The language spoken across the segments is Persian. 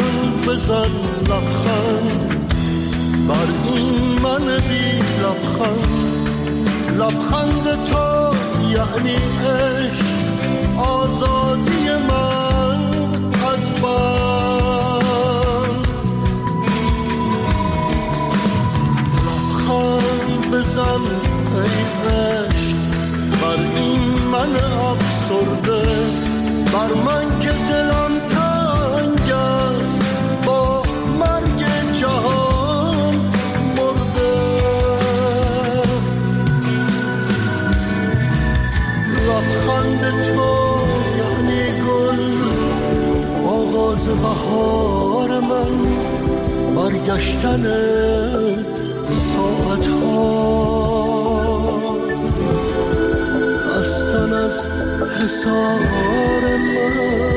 لبخند بزن، لبخند بر این من بی لبخند. لبخند تو یعنی عشق، آزادی من از بند. لبخند بزن ای عشق بر این من افسرده، بر من که دلم تنگ است با مرگ جهان مرده. لبخند تو یعنی گل، آغاز بهار من، برگشتن ساعت ها، رستن از حصار من.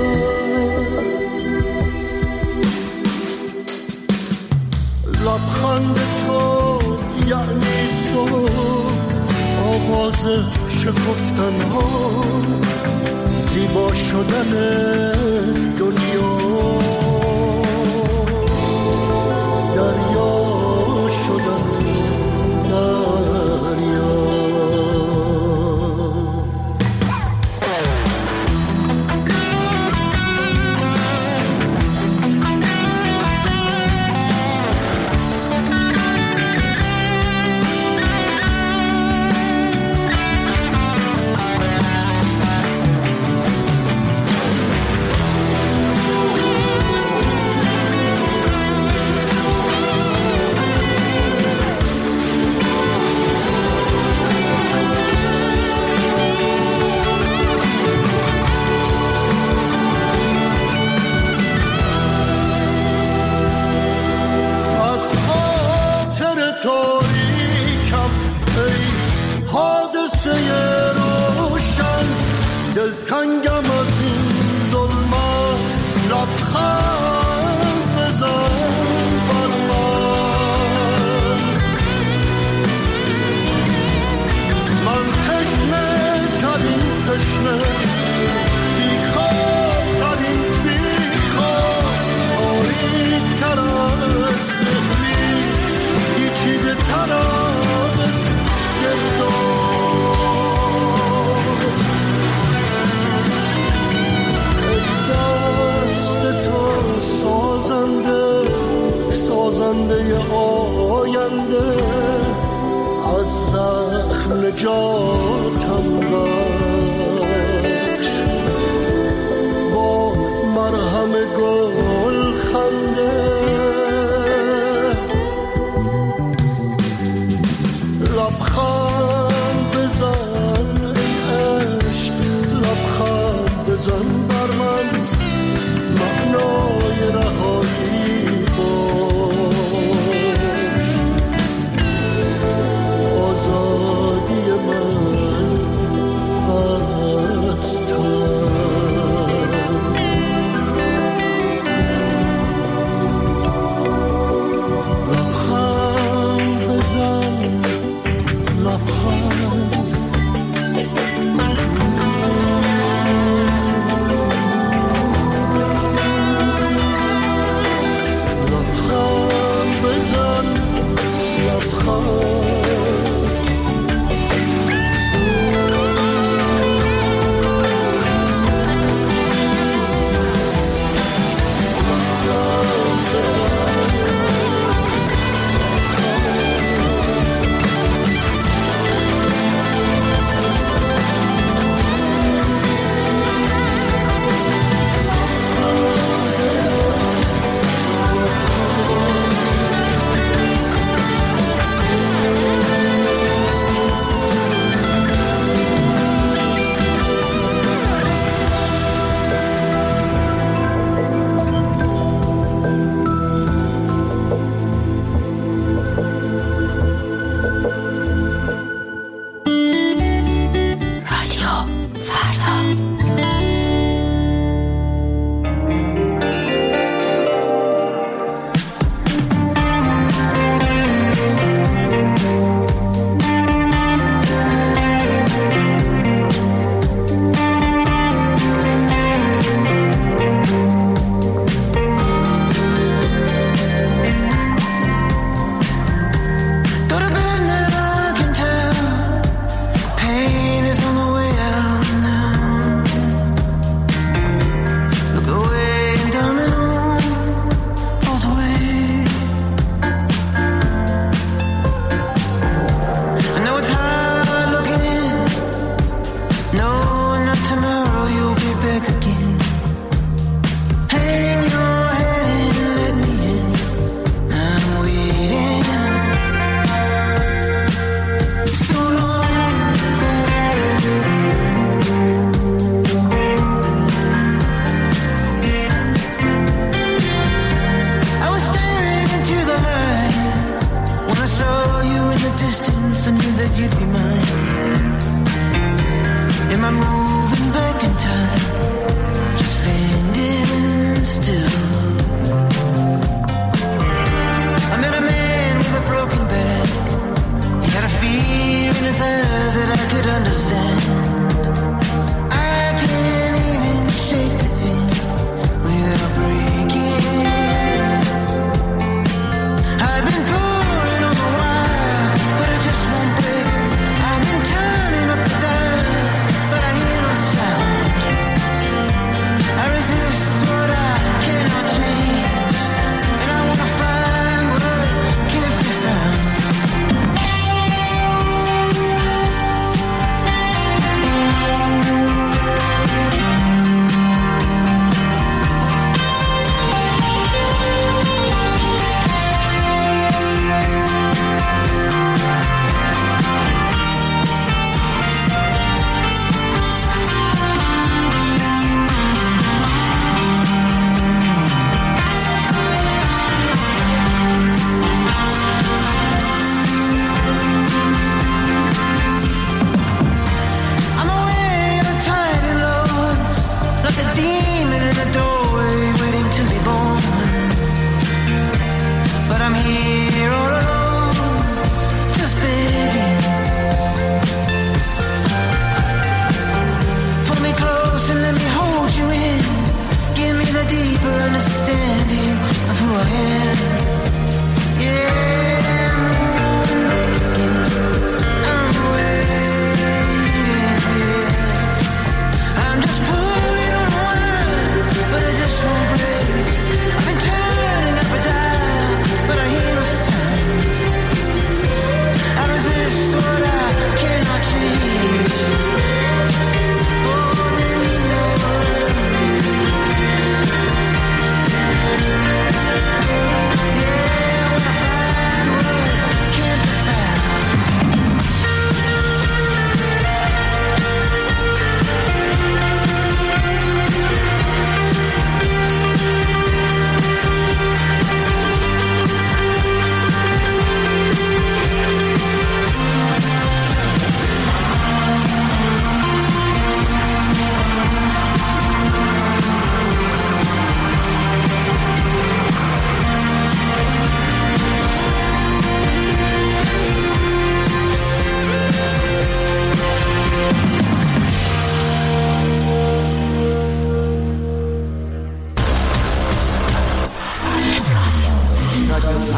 لبخند تو یعنی صبح، آواز شکفتن ها، زیبا شدن دنیا، دریا شدن دریا. دلتنگم از این ظلمت، لبخند بزن بر من. من تشنه ترین تشنه، بیخواب ترین بیخواب، تاریک تر از دهلیز، پیچیده تر از گرداب. سازنده آینده، از زخم نجاتم بخش، با مرهم گل خنده. لبخند بزن ای عشق، لبخند بزن بر من، معنای رهایی باش، آزادی من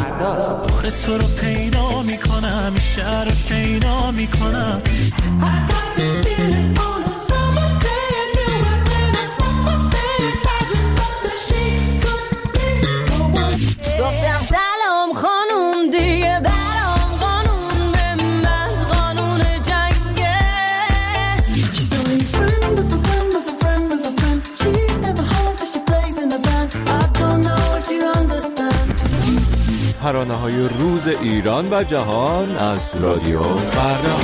فردا. بار تو رو پیدا میکنم، این شهر رو شیدا میکنم. گفتم سلام خانوم دیگه برام قانون به من قانون جنگه. She's only a friend of a friend of a friend of a friend. She's never home but she plays in a band. I don't know if you understand. ترانه‌های روز ایران و جهان از رادیو فردا.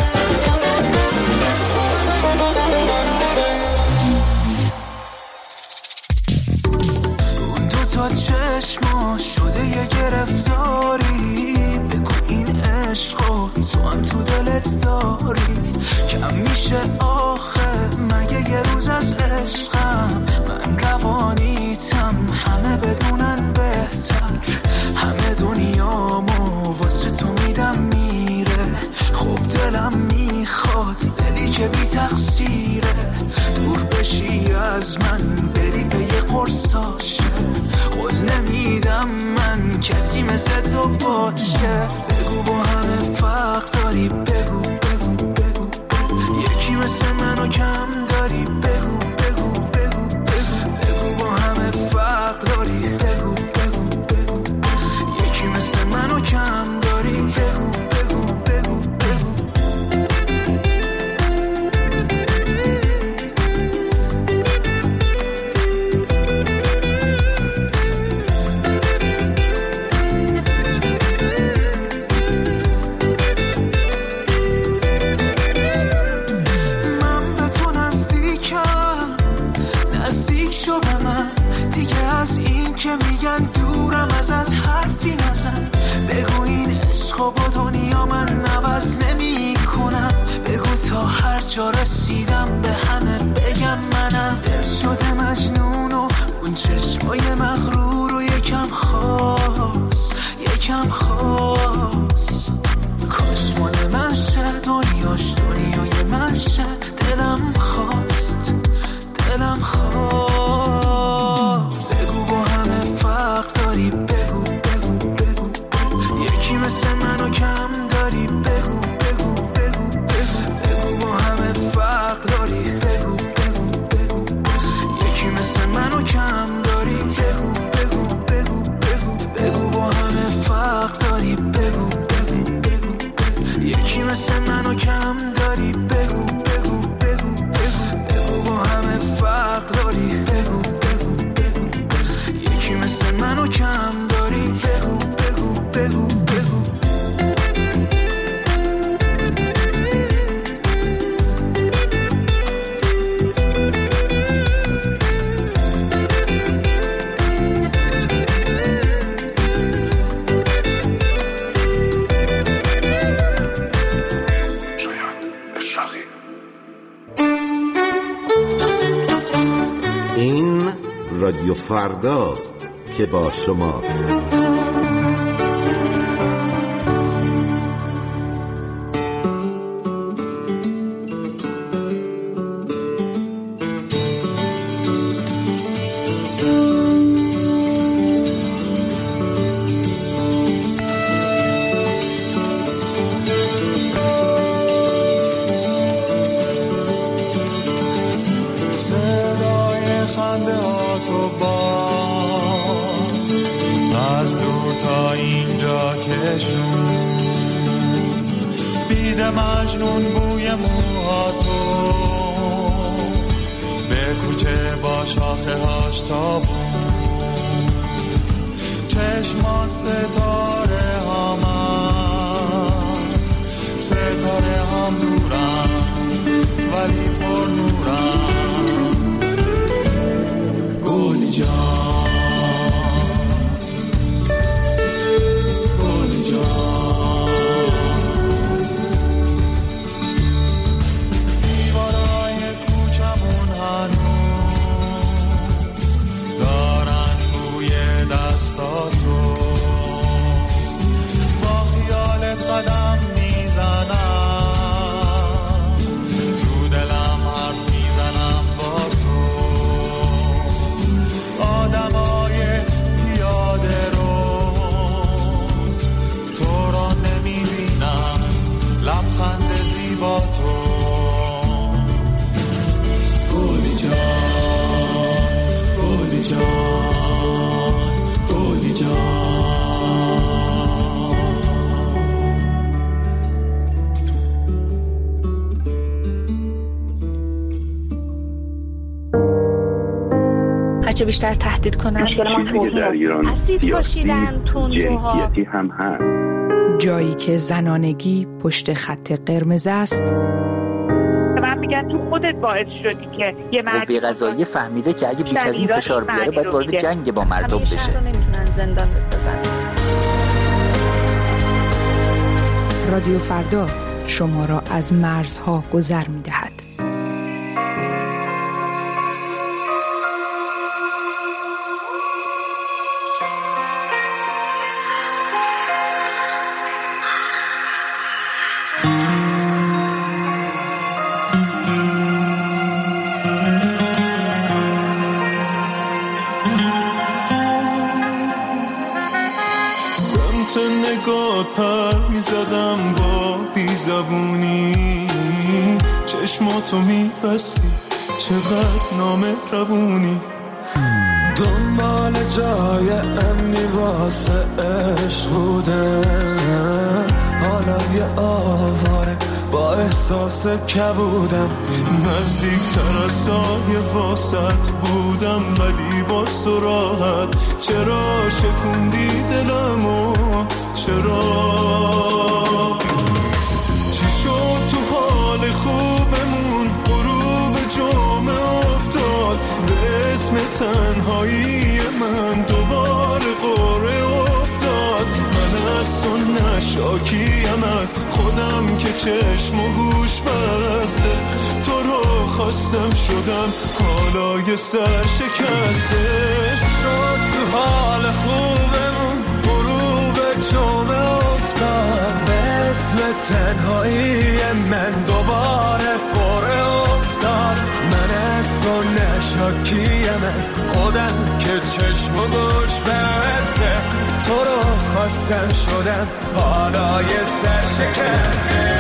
چشما شده یه گرفتاری، بگو این عشقو تو هم تو دلت داری. کم میشه آخه مگه یه روز از عشقم، من روانیتم همه بدونن بهتر. همه دنیامو واسه تو میدم میره، خب دلم میخواد دلی که بی تقصیره. دور بشی از من بری به یه قرصاشه، قول نمیدم من کسی مثل تو باشه. بگو با همه فرق داری، بگو بگو بگو بگو یکی مثل منو کم داری. بگو بگو بگو بگو بگو با همه فرق داری. بگو بگو بگو یکی مثل منو کم داری. بگو بگو بگو بگو که میگن دورم ازت حرفی نزن. بگو این عشقو با دنیا من عوض نمی کنم. بگو تا هر جا رسیدم به همه بگم منم. دل شده مجنون و اون چشمای مغرور و یکم خواست یکم خواست. کاش مال من شه دنیاش دنیای من شه. دلم خواست دلم خواست. بگو با همه فرق داری. بگو بگو بگو بگو یکی مثل منو کم داری. بگو بگو بگو بگو بگو با همه فرق داری. بگو بگو بگو یکی مثل منو کم داری. بگو بگو بگو بگو بگو با همه فرق داری. بگو بگو بگو بگو یکی مثل منو کم داری. بگو بگو بگو بگو بگو با همه فرق داری. بگو بگو بگو یکی مثل منو کم داری. بگو بگو بگو بگو این رادیو فرداست که با شماست. مجنون بوی موهاتو به کوچه با شاخه هاش تابون. چشمات ستاره هامن، ستاره هم دورم ولی پر نورم. گلی جان هرچه بیشتر تهدید کنن اسید پاشیدن تندروها هم هست. جایی که زنانگی پشت خط قرمز است. من میگن تو خودت باعث شدی که یه قوه قضاییه فهمیده که اگه بیش از این فشار بیاره باید وارد جنگ با مردم بشه. نمیتونن زندان بسازن. رادیو فردا شما را از مرزها گذر میدهد. میزدم با بیزبونی چشماتو میبستی چقدر نامهربونی دنبال جای امنی واسه عشق بودم حالا یه آواره با احساس کبودم نزدیکتر از سایه واسط بودم ولی باز تو راحت چرا شکوندی دلمو چرا چی شد تو حال خوبمون غروب جمعه افتاد به اسم تنهایی من دوباره قره افتاد من از تو نشاکیم از خودم که چشم و گوش بسته تو رو خواستم شدم حالا یه سر شکسته شد تو حال خوبمون غروب جمعه افتاد به اسم تنهایی من دوباره قره افتاد من از تو نشاکیم از خودم که چشم و گوش بسته تو رو خواستم شدم حالا یه سر شکسته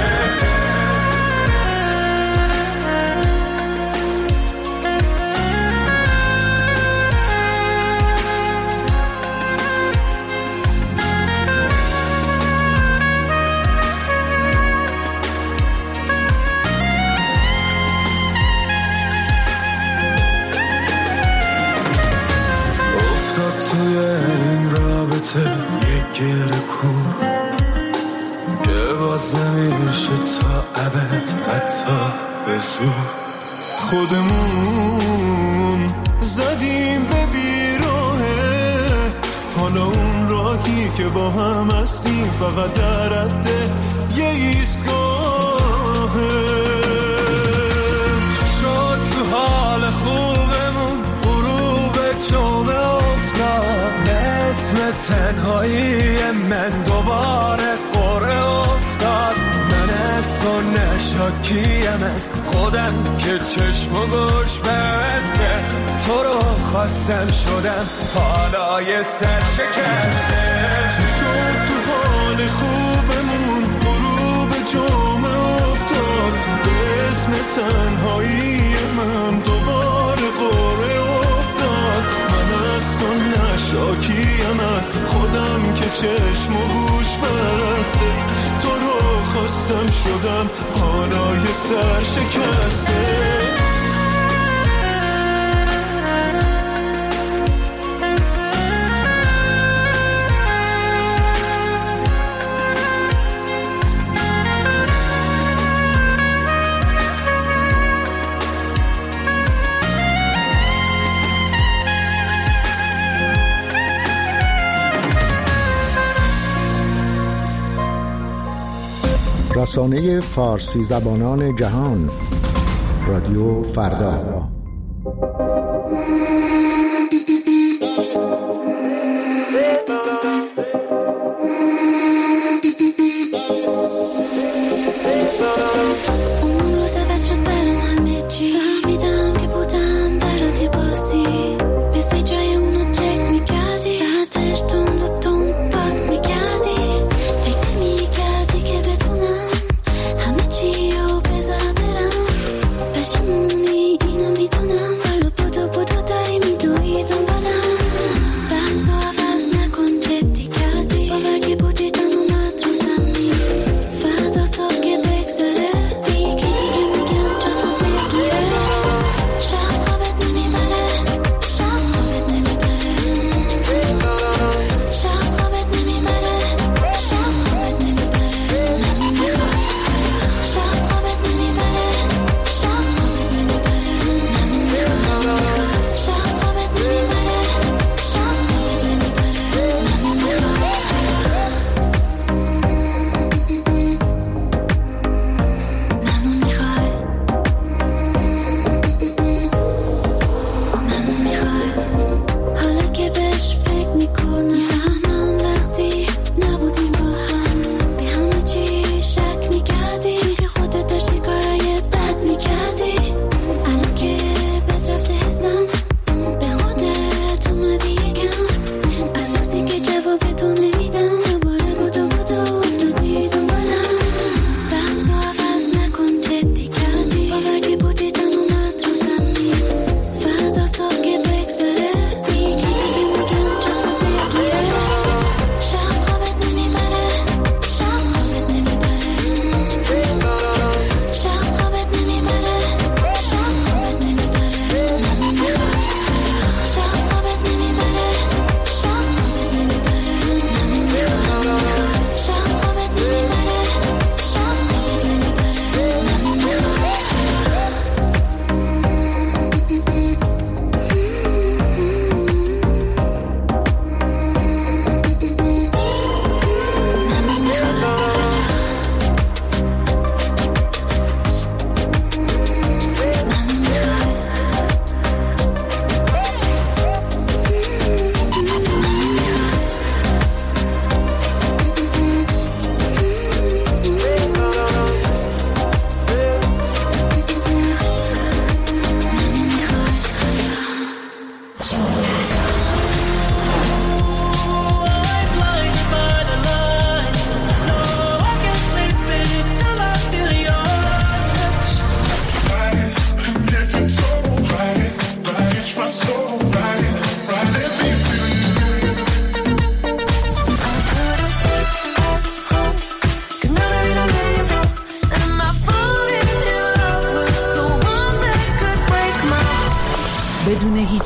یه گره کور که باز نمیشه تا ابد حتی به زور خودمون زدیم به بیراهه حالا اون راهی که با هم هستیم فقط در رده یه ایستگاهه شد تو حال خوبمون غروب جمعه افتاد اسم تنهایی من دوباره قره افتاد من از تو نشاکیم از خودم که چشم و گوش بسته تو رو خواستم شدم حالا یه سر شکسته چی شد تو حال خوبمون غروب جمعه افتاد به اسم تنهایی من دوباره قره افتاد من از تو نشاکیم از خودم که چشم و گوش بسته تو رو خواستم شدم حالا یه سر شکسته رسانه فارسی زبانان جهان رادیو فردا بحث و عوض نکن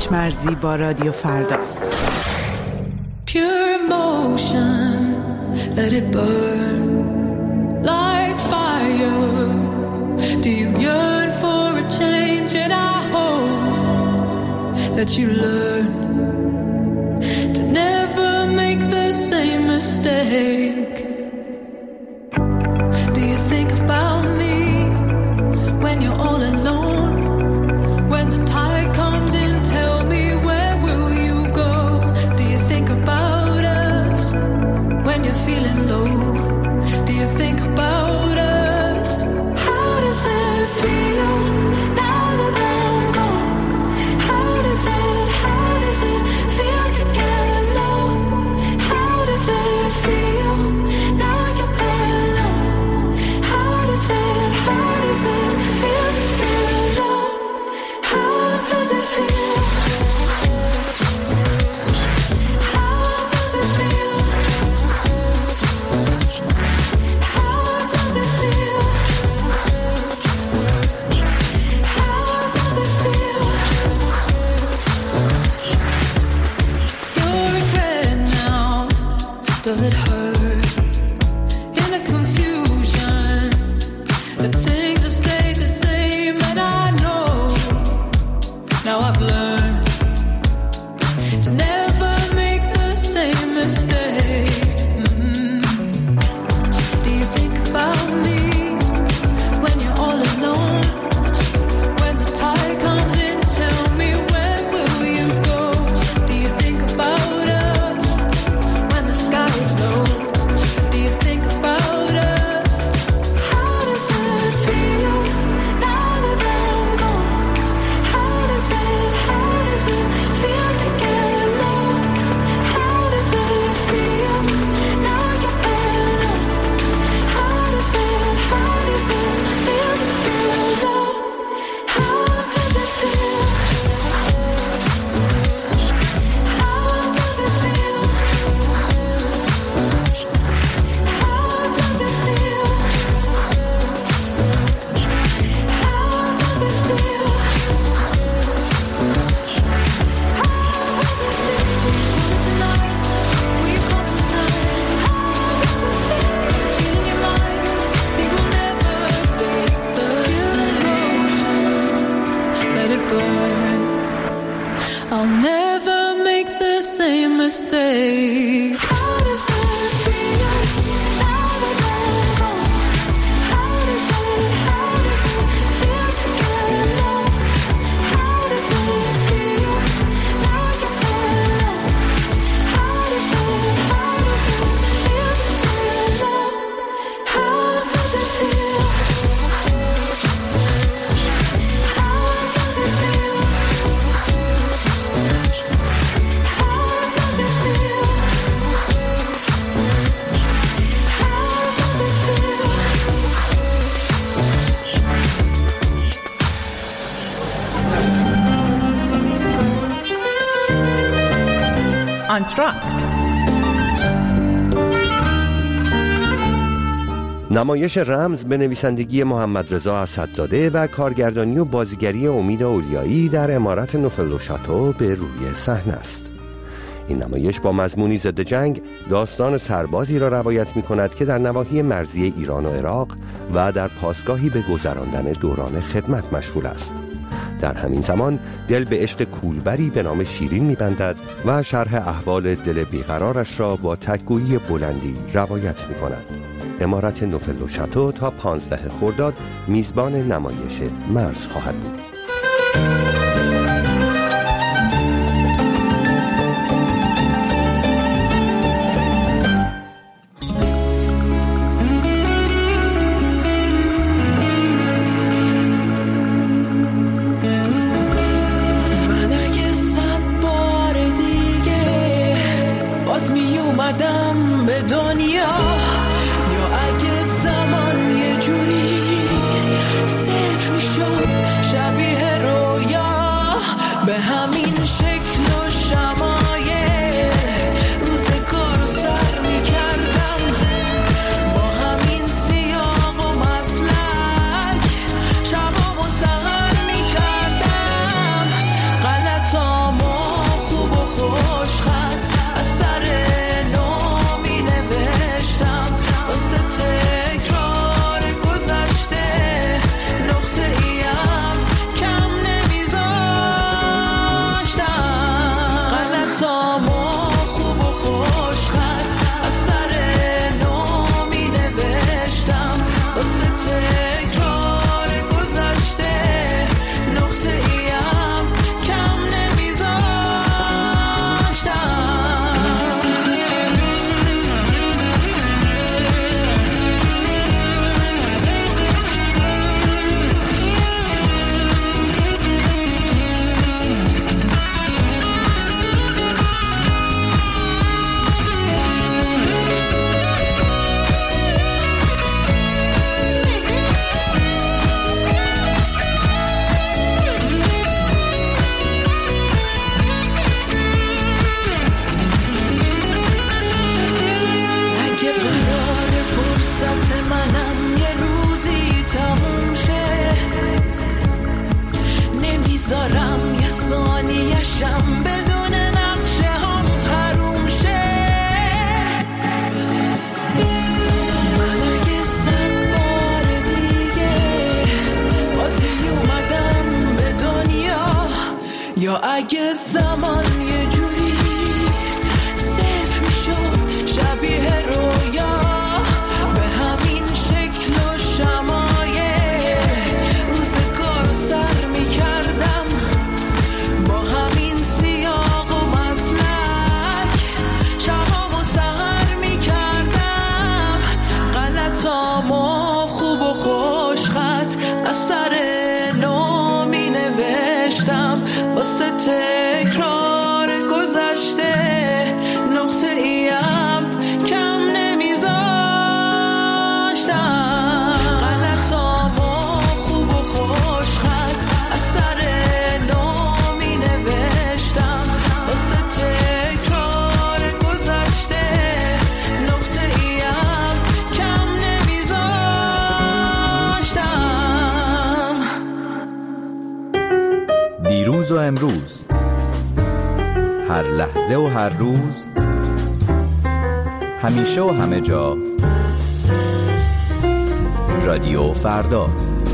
هیچ مرزی با رادیو فردا. Pure emotion, let it burn like fire. Do you yearn for a change? And I hope that you learn to never make the same mistake. Do you think about me when you're all alone? When the tide comes in, tell me, where will you go? Do you think about us when you're feeling low? Do you think about us? How does it feel now that I'm gone? How does it feel to get low? How does it feel now you're alone? How does it feel to feel low? How does it feel? How does it feel? How does it feel? How does it feel? Your regret now, does it hurt? In the confusion, the things have stayed the same, and I know now I've learned to never make the same mistake. Do you think about me when you're all alone? When the tide comes in, tell me, where will you go? Do you think about us when the sky is low? Do you think about us? How does it feel now that I'm gone? How does it feel to get low? How does it feel now you're alone? How does it feel to feel low? How does it feel? How does it feel? How does it feel? How does it feel? Tonight, will you come tonight? Feel in your mind, things will never be the same. Let it burn. I'll never make the same mistake. How does it feel now that I'm gone? How does it feel to get low? How does it feel now you're alone? How does it feel to feel low? How does it feel? How does it feel? How does it feel? آنتراکت. نمایش رمز به نویسندگی محمد رضا اسدزاده و کارگردانی و بازیگری امید اولیایی در عمارت نوفل شاتو به روی صحنه است. این نمایش با مضمونی ضد جنگ داستان سربازی را روایت می کند که در نواحی مرزی ایران و عراق و در پاسگاهی به گذراندن دوران خدمت مشغول است. در همین زمان دل به عشق کولبری به نام شیرین می‌بندد و شرح احوال دل بیقرارش را با تک‌گویی بلندی روایت می‌کند. عمارت نوفل شاتو تا 15 خرداد میزبان نمایش مرز خواهد بود. شبامو سهر میکردم غلطامو یا اگه زمان یه جوری صفر میشد شبیه رویا به همین شکل و شمایه روزگار سر میکردم با همین سیاق و مسلک شبامو سهر میکردم غلطامو خوب و خوشخط از سر نو می نوشتم واسه تکرار گذشته نقطه ایم کم نمیذاشتم غلطامو خوب و خوشخط از سر نو می نوشتم واسه تکرار گذشته نقطه ایم کم نمیذاشتم دیروز و امروز، هر لحظه و هر روز، همیشه و همه جا، رادیو فردا.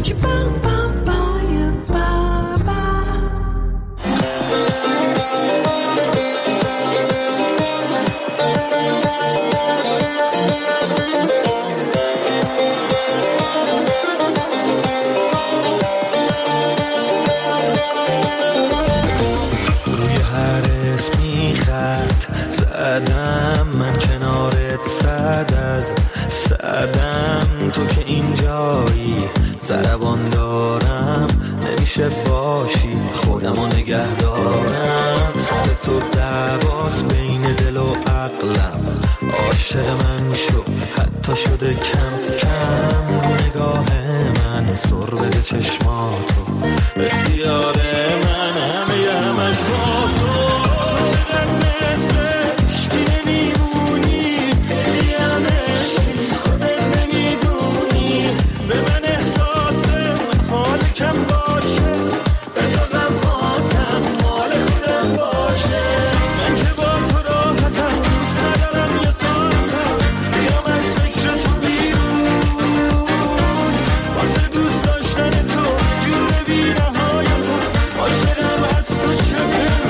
زدم من کنارت صد از صدم تو که اینجایی ضربان دارم نمیشه باشی خودمو نگه دارم سر تو دعواست بین دل و عقلم عاشق من شو حتی شده کم کم نگاه من سر بده چشماتو اختیار من همه همش با تو چقدر مثل عشقی نمیمونی خیلی هم عشقی خودت نمیدونی به من احساس حال کم باشه بذار غمهاتم مال خودم باشه من که با تو راحتم دوست ندارم یه ساعتم بیام از فکر تو بیرون واسه دوست داشتن تو جور بی نهایتم عاشقم از تو چه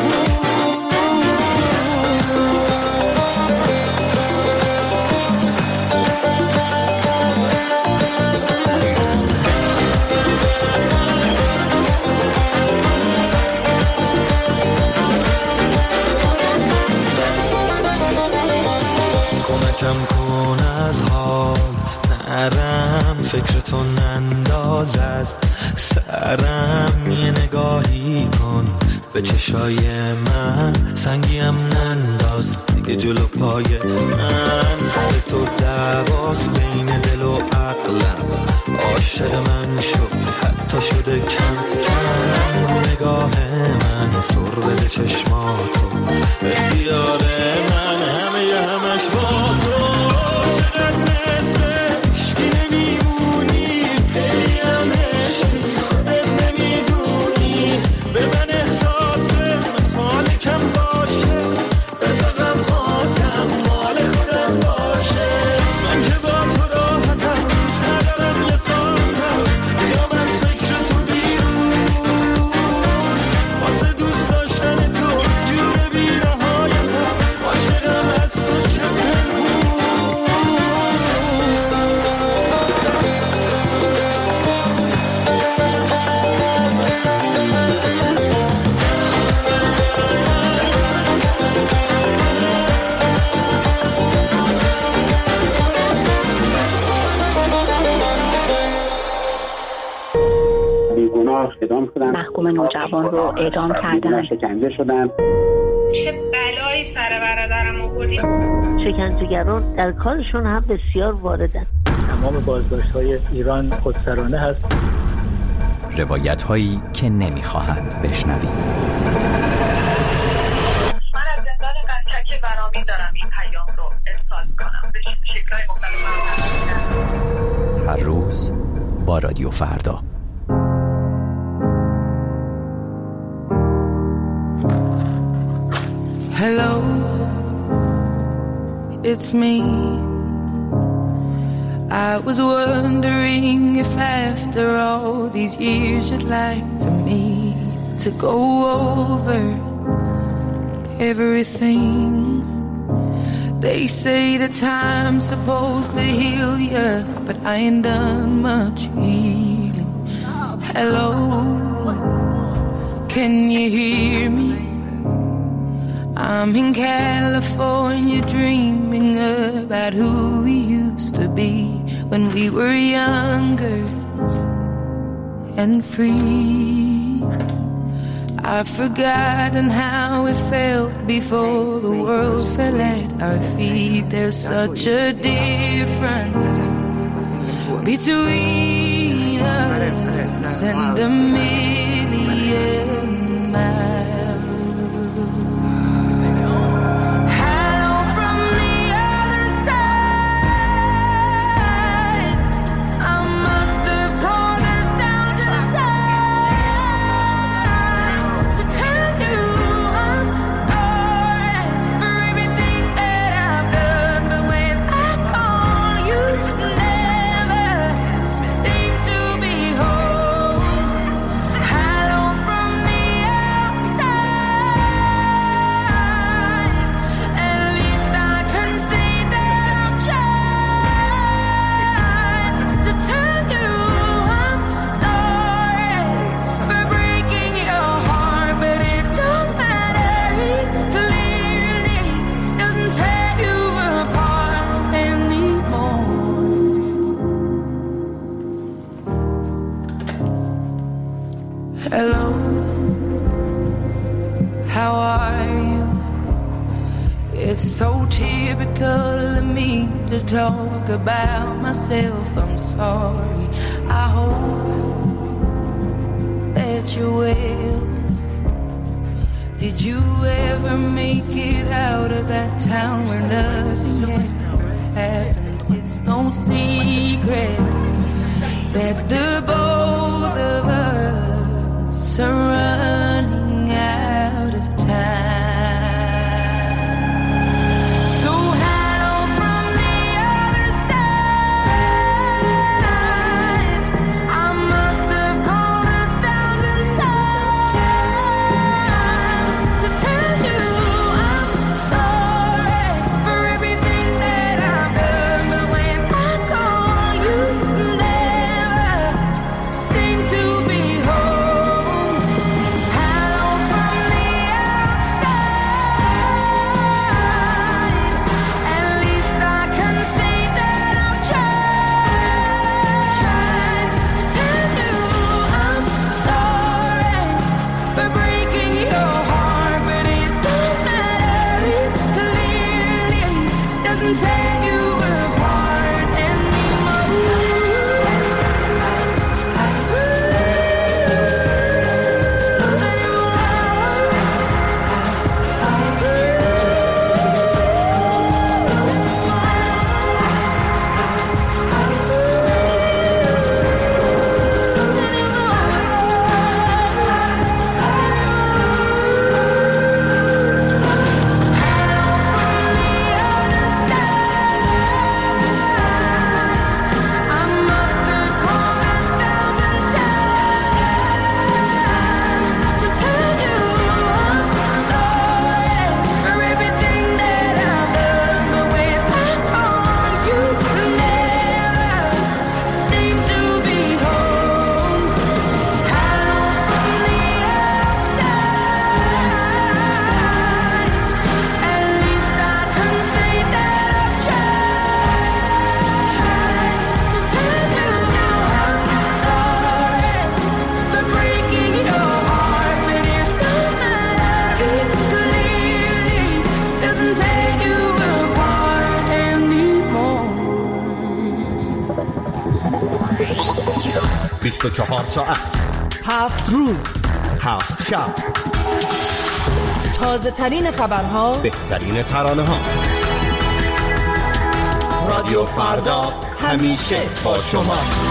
کم کن از حال نرم فکر تو ننداز از سرم یه نگاهی کن به چشای من سنگیم ننداز دیگه جلو پای من سر تو دعواست بین دل و عقلم عاشق من شو حتی شده کم کم نگاه من سر بده چشماتو اختیار من همه همش با تو چقدر مثل عشقی نمیمونی خیلی هم عشقی خودت نمیدونی به من احساس حال کم باشه بذار غمهاتم مال خودم باشه من که با تو راحتم دوست ندارم یه ساعتم بیام از فکر تو بیرون واسه دوست داشتن تو جور بی نهایتم عاشقم از تو چه محکوم نوجوان رو اعدام کردن شکنجه شدن چه بلایی سر برادرم آوردی شکنجهگران در کارشون هم بسیار واردن تمام بازداشت‌های ایران خودسرانه هست روایت هایی که نمیخواهند بشنوید من از زندان قطعه برامی دارم این پیام رو ارسال کنم به شکل‌های مختلف هر روز با رادیو فردا Hello, it's me. I was wondering if after all these years you'd like to meet to go over everything. They say the time's supposed to heal ya, but I ain't done much healing. Hello, can you hear me? I'm in California dreaming about who we used to be when we were younger and free. I've forgotten how it felt before the world fell at our feet. There's such a difference between us and a million miles. Hello from the other side. I must have called 1,000 times to tell you I'm sorry for everything that I've done. But when I call, you never seem to be home. Hello from the outside. At least I can say that I've tried to tell you I'm sorry for breaking your heart, but it don't matter. It clearly doesn't tear you apart anymore. Hello, how are you? It's so typical of me to talk about myself. I'm sorry. I hope that you're well. Did you ever make it out of that town where nothing ever happened? It's no secret that the both of us are running out of time. So hello from the other side. I must have called 1,000 times to tell you I'm sorry for everything that I've done. But when I call, you never seem to be home. Hello from the outside. At least I can say that I've tried to tell you I'm sorry for breaking your heart, but it don't matter. It clearly doesn't tear you apart anymore. 24 ساعت 7 روز 7 شب تازه ترین خبرها، بهترین ترانه ها. رادیو فردا همیشه با شماست.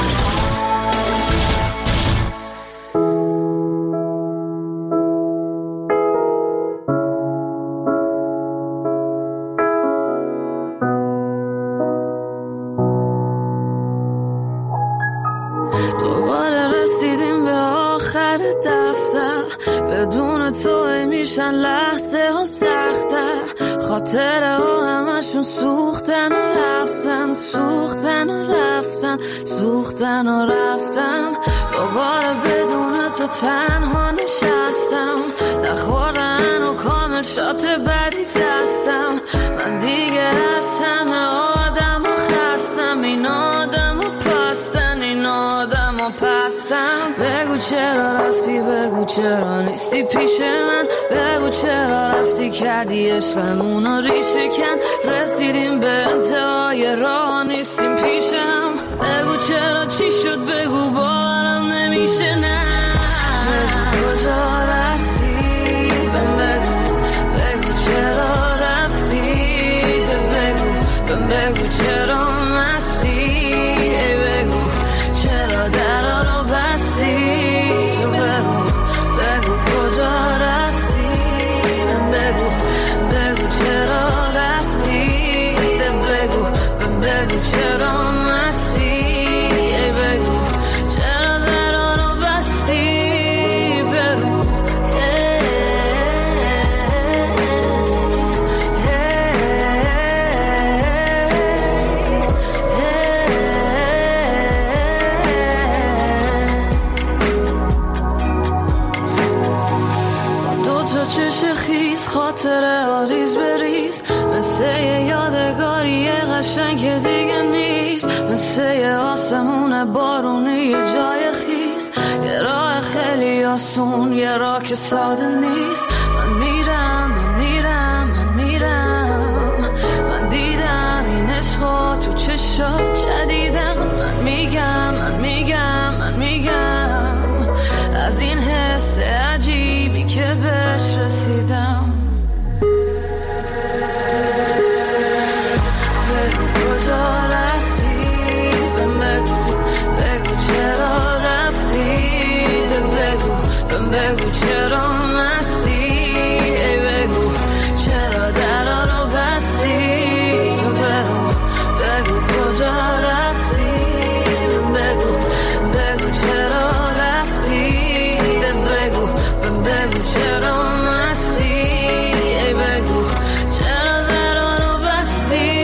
دوباره رسیدیم به آخر دفتر، چند لحظه ها سخت‌تر، خاطره ها همشون سوختن و رفتن، سوختن و رفتن، سوختن و رفتن. دوباره بدون تو تنها نشستم، نخوردن و کامل شات بدی دستم. من دیگه از همه آدم و خستم، این آدم و پستن، این آدم و پستم. بگو چرا رفتی، بگو چرا نیستی پیش من، بگو چرا رفتی کردی عشقمونو ریشه کن. رسیدیم به انتهای راه نیستیم پیشم، بگو چرا چی شد، بگو باورم نمیشه. نه بگو کجا رفتی، بگو چرا رفتی، بگو چرا مستی، بگو چرا درا رو بستی. تو بگو کجا رفتی، بگو چرا رفتی، بگو چرا مستی، بگو چرا درا رو بستی. بگو خاطره آریز بریز، مثل یه یادگاری قشنگ که دیگه نیست، مثل یه آسمون بارونی یه جای خیس، یه راه خیلی آسون، یه راه که ساده نیست. من میرم، من میرم، من میرم، من دیدم این عشقا تو چشات شدیدم. من میگم، من میگم، من میگم از این حس عجیبی که بهش رسیدم. کجا رفتی، بگو چرا رفتی، بگو چرا مستی، بگو چرا درا رو بستی. تو بگو کجا رفتی، بگو چرا رفتی، بگو چرا مستی، بگو چرا درا رو بستی.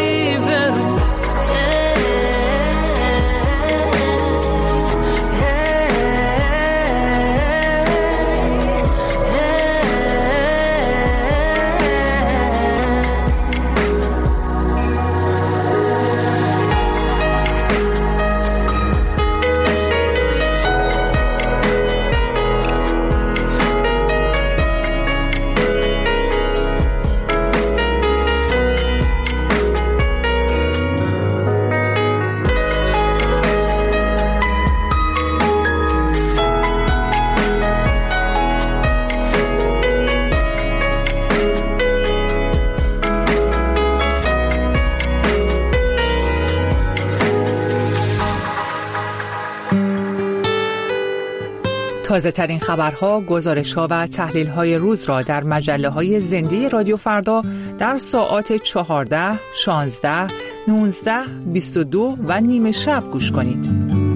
تازه ترین خبرها، گزارش‌ها و تحلیل‌های روز را در مجله‌های زنده رادیو فردا در ساعات 14، 16، 19، 22 و نیمه شب گوش کنید.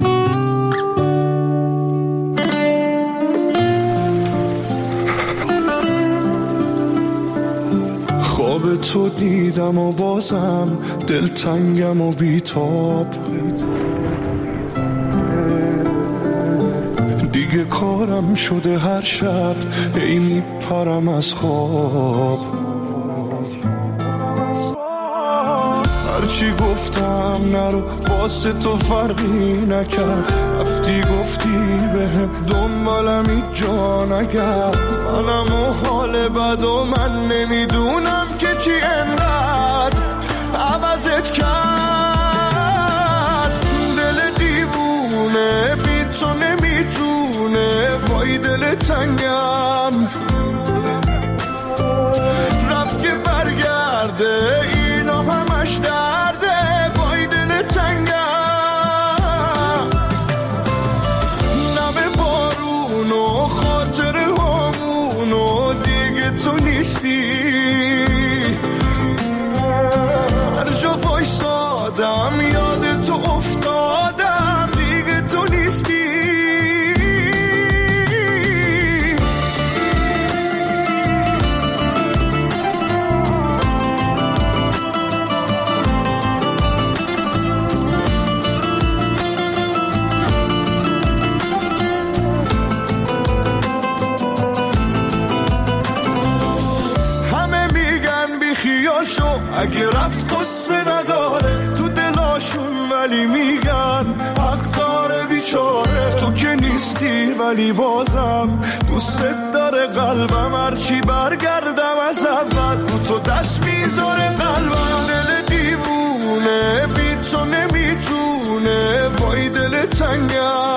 خواب تو دیدم و بازم دلتنگم و بیتاب، دیگه کارم شده هر شب هی میپرم از خواب. هرچی گفتم نرو واسه تو فرقی نکرد، رفتی گفتی بهم دنبالم هیچ جا نگرد. منم و حال بد و من نمیدونم که چی انقدر عوضت کرد. دل دیوونه بی تو نمیتونه، وای دل تنگم رفت که برگرده، اینا همش درده، وای دل تنگم. نم بارون و خاطر همون و دیگه تو نیستی، هر جا وایسادم یاد تو افتادم، دیگه تو نیستی. ولی بازم دوست داره قلبم، هرچی برگردم از اول رو تو دست میذاره قلبم. دل دیوونه بی تو نمیتونه، وای دل تنگم